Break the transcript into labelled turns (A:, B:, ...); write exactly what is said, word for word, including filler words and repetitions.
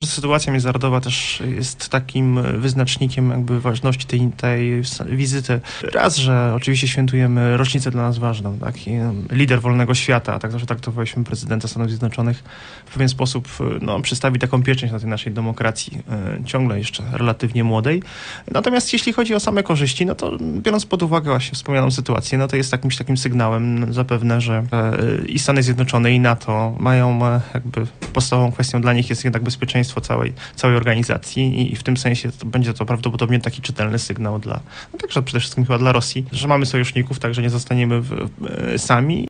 A: sytuacja międzynarodowa też jest takim wyznacznikiem jakby ważności tej, tej wizyty. Raz, że oczywiście świętujemy rocznicę dla nas ważną, tak? I lider wolnego świata, tak zawsze traktowaliśmy prezydenta Stanów Zjednoczonych, w pewien sposób no, przystawi taką pieczęć na tej naszej demokracji, e, ciągle jeszcze relatywnie młodej. Natomiast jeśli chodzi o same korzyści, no to biorąc pod uwagę właśnie wspomnianą sytuację, no to jest jakimś takim sygnałem zapewne, że e, i Stany Zjednoczone, i NATO mają e, jakby podstawową kwestią dla nich jest jednak bezpieczeństwo całej, całej organizacji i, i w tym sensie to będzie to prawdopodobnie taki czytelny sygnał dla, no także przede wszystkim chyba dla Rosji, że mamy sojuszników, także nie zostaniemy w, e, sami.